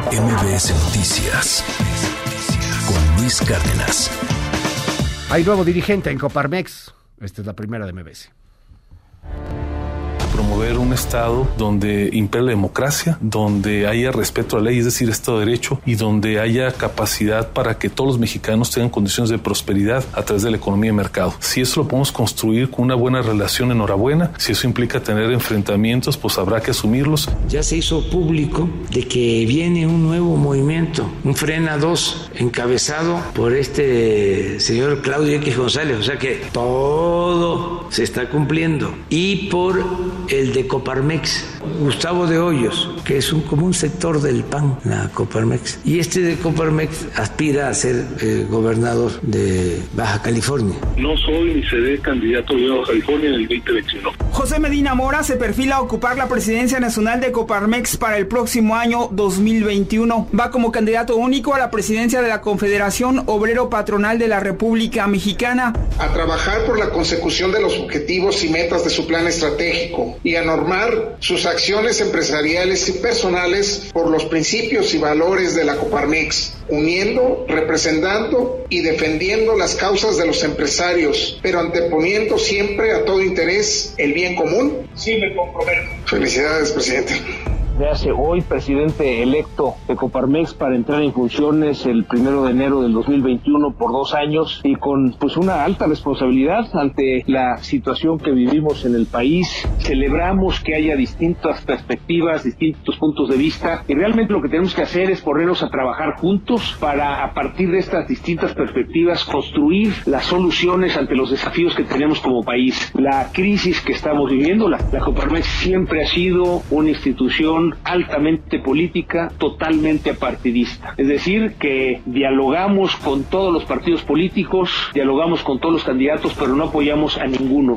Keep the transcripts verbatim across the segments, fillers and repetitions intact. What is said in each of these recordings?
M B S Noticias con Luis Cárdenas. Hay nuevo dirigente en Coparmex. Esta es la primera de M B S. Promover un Estado donde impere la democracia, donde haya respeto a la ley, es decir, Estado de Derecho, y donde haya capacidad para que todos los mexicanos tengan condiciones de prosperidad a través de la economía de mercado. Si eso lo podemos construir con una buena relación, enhorabuena. Si eso implica tener enfrentamientos, pues habrá que asumirlos. Ya se hizo público de que viene un nuevo movimiento, un Frena dos, encabezado por este señor Claudio X González, o sea que todo se está cumpliendo. Y por el de Coparmex, Gustavo de Hoyos, que es un, como un sector del P A N, la Coparmex. Y este de Coparmex aspira a ser eh, gobernador de Baja California. No soy ni seré candidato de Baja California en el veinte veintiuno. José Medina Mora se perfila a ocupar la presidencia nacional de Coparmex para el próximo año dos mil veintiuno. Va como candidato único a la presidencia de la Confederación Obrero Patronal de la República Mexicana. A trabajar por la consecución de los objetivos y metas de su plan estratégico y a normar sus acciones empresariales y personales por los principios y valores de la Coparmex, uniendo, representando y defendiendo las causas de los empresarios, pero anteponiendo siempre a todo interés el bien común. Sí, me comprometo. Felicidades, presidente. Me hace hoy presidente electo de Coparmex para entrar en funciones el primero de enero del dos mil veintiuno por dos años y con pues una alta responsabilidad ante la situación que vivimos en el país. Celebramos que haya distintas perspectivas, distintos puntos de vista y realmente lo que tenemos que hacer es ponernos a trabajar juntos para a partir de estas distintas perspectivas construir las soluciones ante los desafíos que tenemos como país. La crisis que estamos viviendo, la, la Coparmex siempre ha sido una institución altamente política, totalmente apartidista. Es decir, que dialogamos con todos los partidos políticos, dialogamos con todos los candidatos, pero no apoyamos a ninguno.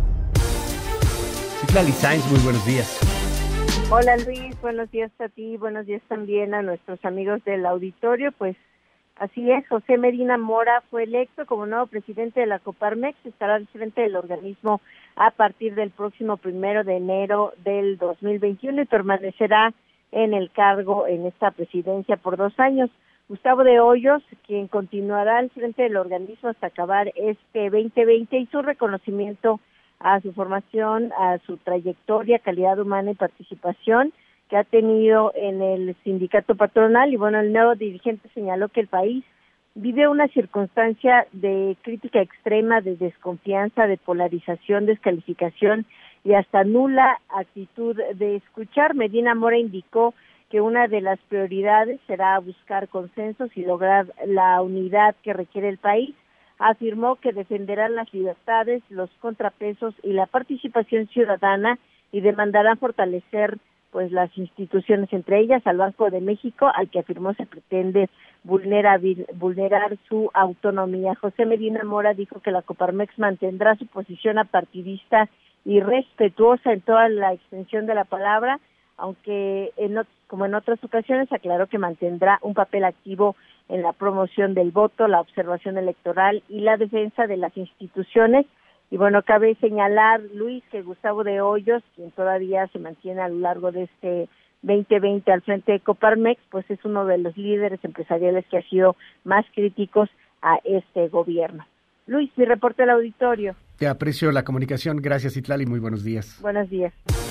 Citlali Sainz, muy buenos días. Hola Luis, buenos días a ti, buenos días también a nuestros amigos del auditorio. Pues así es, José Medina Mora fue electo como nuevo presidente de la Coparmex, estará al frente del organismo a partir del próximo primero de enero del dos mil veintiuno y permanecerá en el cargo en esta presidencia por dos años. Gustavo de Hoyos, quien continuará al frente del organismo hasta acabar este veinte veinte, hizo un reconocimiento a su formación, a su trayectoria, calidad humana y participación que ha tenido en el sindicato patronal. Y bueno, el nuevo dirigente señaló que el país vive una circunstancia de crítica extrema, de desconfianza, de polarización, descalificación y hasta nula actitud de escuchar. Medina Mora indicó que una de las prioridades será buscar consensos y lograr la unidad que requiere el país. Afirmó que defenderá las libertades, los contrapesos y la participación ciudadana y demandará fortalecer pues las instituciones, entre ellas al Banco de México, al que afirmó se pretende vulnerar, vulnerar su autonomía. José Medina Mora dijo que la Coparmex mantendrá su posición apartidista y respetuosa en toda la extensión de la palabra, aunque en, como en otras ocasiones aclaró que mantendrá un papel activo en la promoción del voto, la observación electoral y la defensa de las instituciones. Y bueno, cabe señalar, Luis, que Gustavo de Hoyos, quien todavía se mantiene a lo largo de este veinte veinte al frente de Coparmex, pues es uno de los líderes empresariales que ha sido más críticos a este gobierno. Luis, mi reporte al auditorio. Te aprecio la comunicación. Gracias, Citlali. Muy buenos días. Buenos días.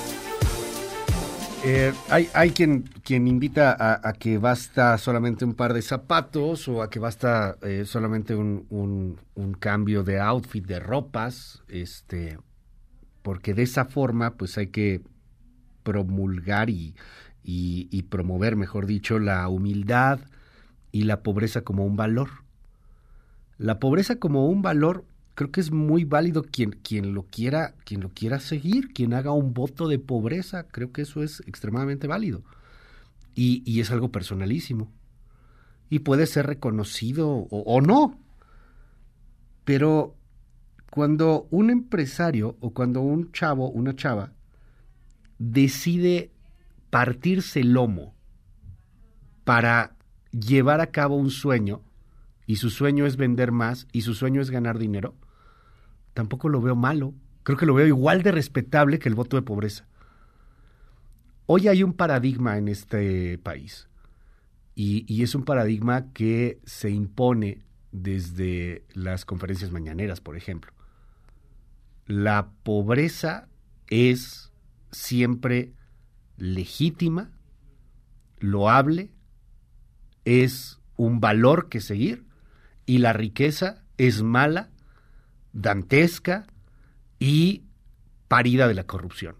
Eh, hay hay quien quien invita a, a que basta solamente un par de zapatos o a que basta eh, solamente un, un, un cambio de outfit, de ropas, este, porque de esa forma pues hay que promulgar y, y, y promover, mejor dicho, la humildad y la pobreza como un valor. La pobreza como un valor, creo que es muy válido quien, quien lo quiera, quien lo quiera seguir, quien haga un voto de pobreza, creo que eso es extremadamente válido. Y, y es algo personalísimo. Y puede ser reconocido o, o no. Pero cuando un empresario o cuando un chavo, una chava, decide partirse el lomo para llevar a cabo un sueño, y su sueño es vender más, y su sueño es ganar dinero, tampoco lo veo malo. Creo que lo veo igual de respetable que el voto de pobreza. Hoy hay un paradigma en este país. y, y es un paradigma que se impone desde las conferencias mañaneras, por ejemplo. La pobreza es siempre legítima, loable, es un valor que seguir, y la riqueza es mala, dantesca y parida de la corrupción.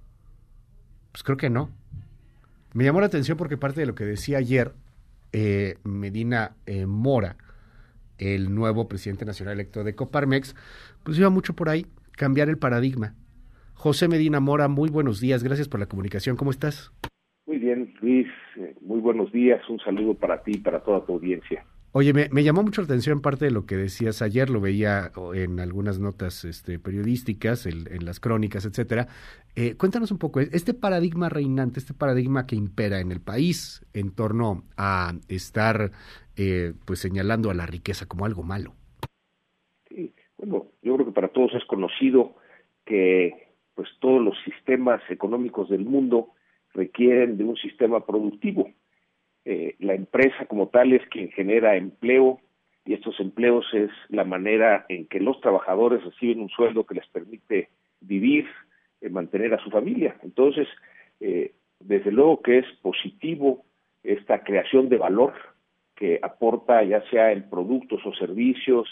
Pues creo que no. Me llamó la atención porque parte de lo que decía ayer eh, Medina eh, Mora, el nuevo presidente nacional electo de Coparmex, pues iba mucho por ahí, cambiar el paradigma. José Medina Mora, muy buenos días, gracias por la comunicación, ¿cómo estás? Muy bien, Luis, muy buenos días, un saludo para ti y para toda tu audiencia. Oye, me, me llamó mucho la atención parte de lo que decías ayer, lo veía en algunas notas este, periodísticas, el, en las crónicas, etcétera. Eh, cuéntanos un poco, este paradigma reinante, este paradigma que impera en el país en torno a estar eh, pues señalando a la riqueza como algo malo. Sí, bueno, yo creo que para todos es conocido que pues todos los sistemas económicos del mundo requieren de un sistema productivo. Eh, la empresa como tal es quien genera empleo, y estos empleos es la manera en que los trabajadores reciben un sueldo que les permite vivir, eh, mantener a su familia. Entonces, eh, desde luego que es positivo esta creación de valor que aporta ya sea en productos o servicios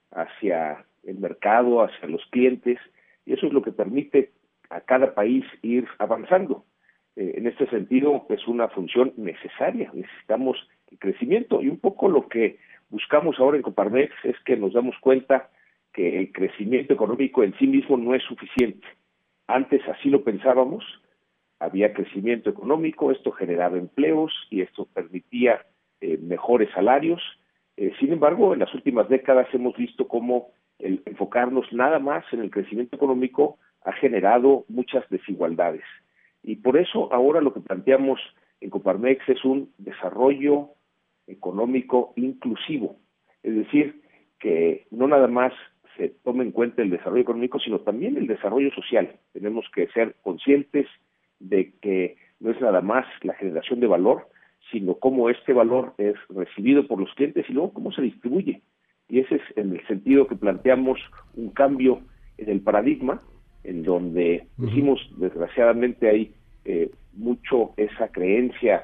hacia el mercado, hacia los clientes, y eso es lo que permite a cada país ir avanzando. Eh, en este sentido, es una función necesaria, necesitamos el crecimiento, y un poco lo que buscamos ahora en Coparmex es que nos damos cuenta que el crecimiento económico en sí mismo no es suficiente. Antes así lo pensábamos, había crecimiento económico, esto generaba empleos y esto permitía eh, mejores salarios. Eh, sin embargo, en las últimas décadas hemos visto cómo el enfocarnos nada más en el crecimiento económico ha generado muchas desigualdades. Y por eso ahora lo que planteamos en Coparmex es un desarrollo económico inclusivo. Es decir, que no nada más se tome en cuenta el desarrollo económico, sino también el desarrollo social. Tenemos que ser conscientes de que no es nada más la generación de valor, sino cómo este valor es recibido por los clientes y luego cómo se distribuye. Y ese es en el sentido que planteamos un cambio en el paradigma, en donde decimos, desgraciadamente, hay eh, mucho esa creencia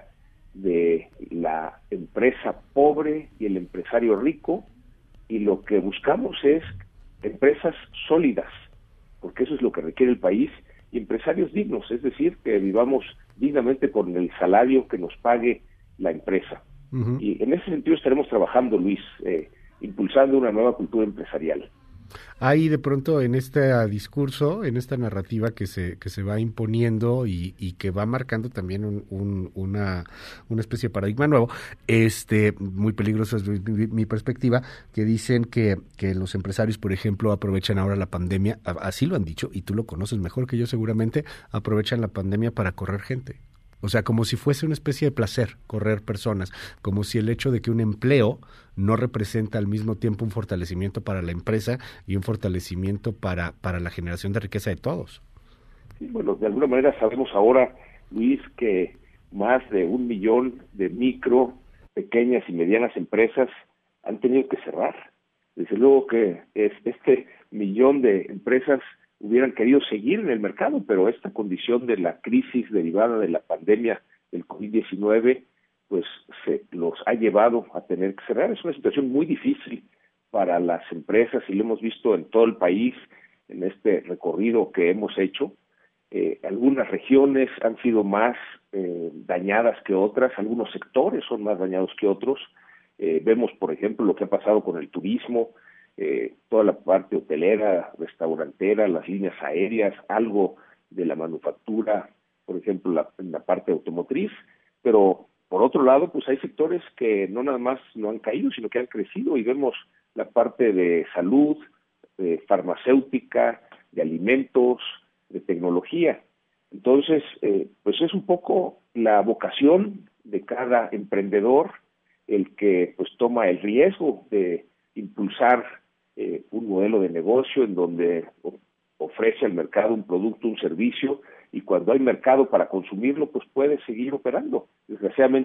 de la empresa pobre y el empresario rico, y lo que buscamos es empresas sólidas, porque eso es lo que requiere el país, y empresarios dignos, es decir, que vivamos dignamente con el salario que nos pague la empresa. Uh-huh. Y en ese sentido estaremos trabajando, Luis, eh, impulsando una nueva cultura empresarial. Hay de pronto en este discurso, en esta narrativa que se que se va imponiendo y, y que va marcando también un, un, una, una especie de paradigma nuevo, este muy peligroso es mi, mi perspectiva, que dicen que, que los empresarios, por ejemplo, aprovechan ahora la pandemia, así lo han dicho, y tú lo conoces mejor que yo seguramente, aprovechan la pandemia para correr gente. O sea, como si fuese una especie de placer correr personas, como si el hecho de que un empleo no representa al mismo tiempo un fortalecimiento para la empresa y un fortalecimiento para, para la generación de riqueza de todos. Sí, bueno, de alguna manera sabemos ahora, Luis, que más de un millón de micro, pequeñas y medianas empresas han tenido que cerrar. Desde luego que es, este millón de empresas hubieran querido seguir en el mercado, pero esta condición de la crisis derivada de la pandemia del COVID diecinueve, pues se los ha llevado a tener que cerrar. Es una situación muy difícil para las empresas y lo hemos visto en todo el país en este recorrido que hemos hecho. Eh, algunas regiones han sido más eh, dañadas que otras, algunos sectores son más dañados que otros. Eh, vemos, por ejemplo, lo que ha pasado con el turismo, Eh, toda la parte hotelera, restaurantera, las líneas aéreas, algo de la manufactura, por ejemplo, la, en la parte automotriz, pero por otro lado, pues hay sectores que no nada más no han caído, sino que han crecido, y vemos la parte de salud, de farmacéutica, de alimentos, de tecnología. Entonces, eh, pues es un poco la vocación de cada emprendedor el que pues toma el riesgo de impulsar Eh, un modelo de negocio en donde ofrece al mercado un producto, un servicio, y cuando hay mercado para consumirlo, pues puede seguir operando. Desgraciadamente,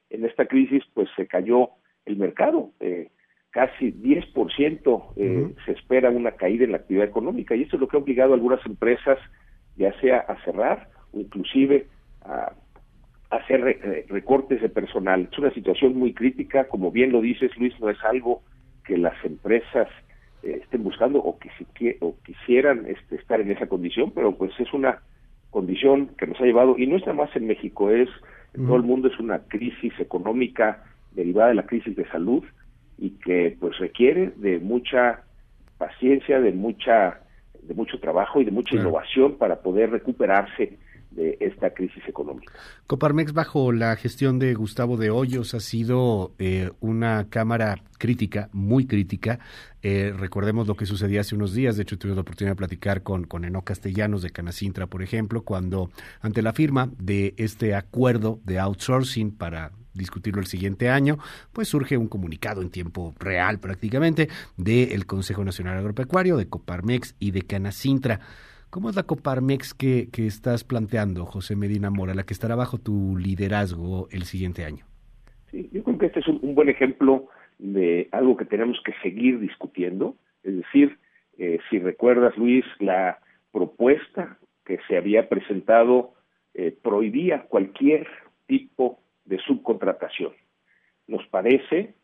en esta crisis pues se cayó el mercado, eh, casi diez por ciento eh, uh-huh. se espera una caída en la actividad económica, y esto es lo que ha obligado a algunas empresas ya sea a cerrar o inclusive a, a hacer re, recortes de personal. Es una situación muy crítica, como bien lo dices, Luis, no es algo que las empresas eh, estén buscando o que si, o quisieran este, estar en esa condición, pero pues es una condición que nos ha llevado, y no es nada más en México, es en uh-huh. todo el mundo, es una crisis económica derivada de la crisis de salud y que pues requiere de mucha paciencia, de mucha de mucho trabajo y de mucha claro. innovación para poder recuperarse de esta crisis económica. Coparmex, bajo la gestión de Gustavo de Hoyos, ha sido eh, una cámara crítica, muy crítica. Eh, recordemos lo que sucedía hace unos días. De hecho, tuvimos la oportunidad de platicar con, con Enoc Castellanos de Canacintra, por ejemplo, cuando ante la firma de este acuerdo de outsourcing para discutirlo el siguiente año, pues surge un comunicado en tiempo real prácticamente del Consejo Nacional Agropecuario, de Coparmex y de Canacintra. ¿Cómo es la Coparmex que, que estás planteando, José Medina Mora, la que estará bajo tu liderazgo el siguiente año? Sí, yo creo que este es un, un buen ejemplo de algo que tenemos que seguir discutiendo. Es decir, eh, si recuerdas, Luis, la propuesta que se había presentado eh, prohibía cualquier tipo de subcontratación. Nos parece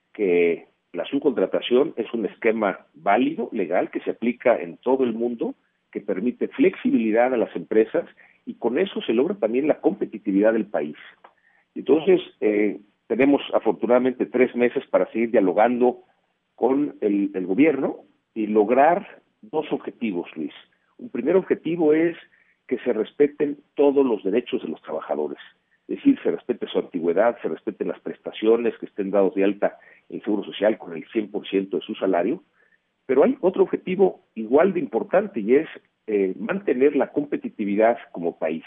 que la subcontratación es un esquema válido, legal, que se aplica en todo el mundo, que permite flexibilidad a las empresas y con eso se logra también la competitividad del país. Entonces, eh, tenemos afortunadamente tres meses para seguir dialogando con el, el gobierno y lograr dos objetivos, Luis. Un primer objetivo es que se respeten todos los derechos de los trabajadores. Es decir, se respete su antigüedad, se respeten las prestaciones, que estén dados de alta en Seguro Social con el cien por ciento de su salario. Pero hay otro objetivo igual de importante y es eh, mantener la competitividad como país.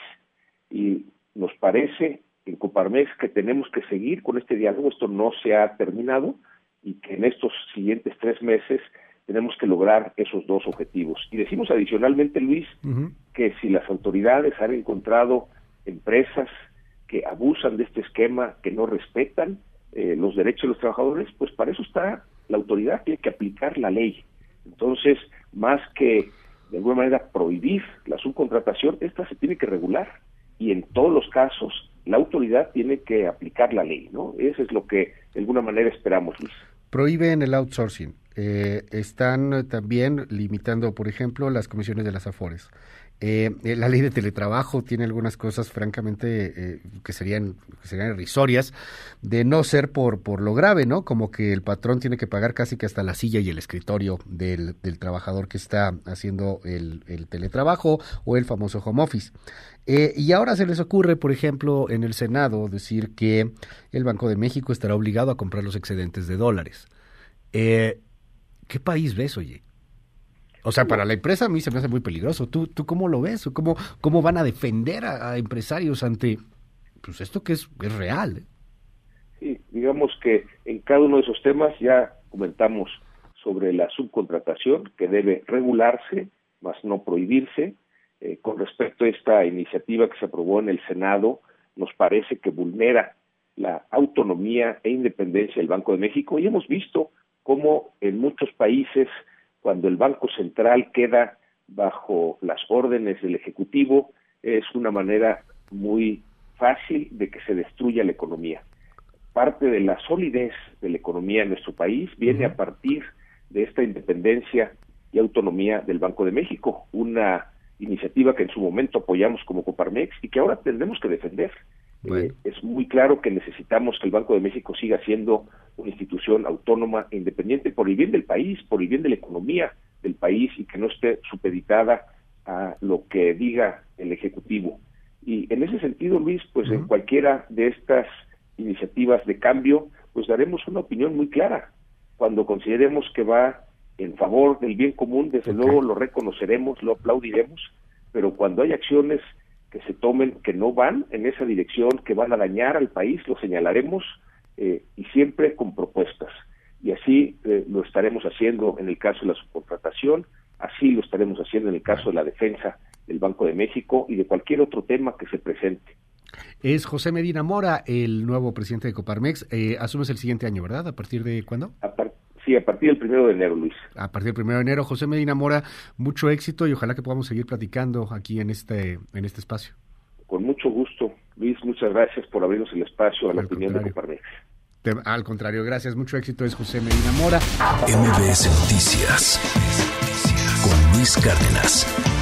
Y nos parece en Coparmex que tenemos que seguir con este diálogo, esto no se ha terminado y que en estos siguientes tres meses tenemos que lograr esos dos objetivos. Y decimos adicionalmente, Luis, uh-huh. que si las autoridades han encontrado empresas que abusan de este esquema, que no respetan eh, los derechos de los trabajadores, pues para eso está la autoridad, tiene que aplicar la ley. Entonces, más que de alguna manera prohibir la subcontratación, esta se tiene que regular y en todos los casos la autoridad tiene que aplicar la ley, ¿no? Eso es lo que de alguna manera esperamos, Luis. Prohíben el outsourcing. Eh, están también limitando, por ejemplo, las comisiones de las Afores. Eh, la ley de teletrabajo tiene algunas cosas francamente eh, que serían que serían irrisorias, de no ser por por lo grave, ¿no? Como que el patrón tiene que pagar casi que hasta la silla y el escritorio del, del trabajador que está haciendo el, el teletrabajo o el famoso home office. Eh, y ahora se les ocurre, por ejemplo, en el Senado decir que el Banco de México estará obligado a comprar los excedentes de dólares. Eh, ¿Qué país ves, oye? O sea, para la empresa a mí se me hace muy peligroso. ¿Tú tú cómo lo ves? ¿Cómo, cómo van a defender a, a empresarios ante pues esto que es, es real? ¿eh? Sí, digamos que en cada uno de esos temas ya comentamos sobre la subcontratación, que debe regularse, más no prohibirse. Eh, con respecto a esta iniciativa que se aprobó en el Senado, nos parece que vulnera la autonomía e independencia del Banco de México, y hemos visto cómo en muchos países, cuando el Banco Central queda bajo las órdenes del Ejecutivo, es una manera muy fácil de que se destruya la economía. Parte de la solidez de la economía en nuestro país viene a partir de esta independencia y autonomía del Banco de México, una iniciativa que en su momento apoyamos como Coparmex y que ahora tendremos que defender. Bueno. Eh, es muy claro que necesitamos que el Banco de México siga siendo una institución autónoma e independiente por el bien del país, por el bien de la economía del país y que no esté supeditada a lo que diga el Ejecutivo. Y en ese sentido, Luis, pues uh-huh. en cualquiera de estas iniciativas de cambio, pues daremos una opinión muy clara. Cuando consideremos que va en favor del bien común, desde okay. luego lo reconoceremos, lo aplaudiremos, pero cuando hay acciones que se tomen que no van en esa dirección, que van a dañar al país, lo señalaremos eh, y siempre con propuestas. Y así eh, lo estaremos haciendo en el caso de la subcontratación, así lo estaremos haciendo en el caso de la defensa del Banco de México y de cualquier otro tema que se presente. Es José Medina Mora, el nuevo presidente de Coparmex. Eh, asumes el siguiente año, ¿verdad? ¿A partir de cuándo? A par- sí, a partir del primero de enero, Luis. A partir del primero de enero. José Medina Mora, mucho éxito y ojalá que podamos seguir platicando aquí en este, en este espacio. Con mucho gusto, Luis, muchas gracias por abrirnos el espacio a la opinión de Coparmex. Te, al contrario, gracias, mucho éxito. Es José Medina Mora. M B S Noticias con Luis Cárdenas.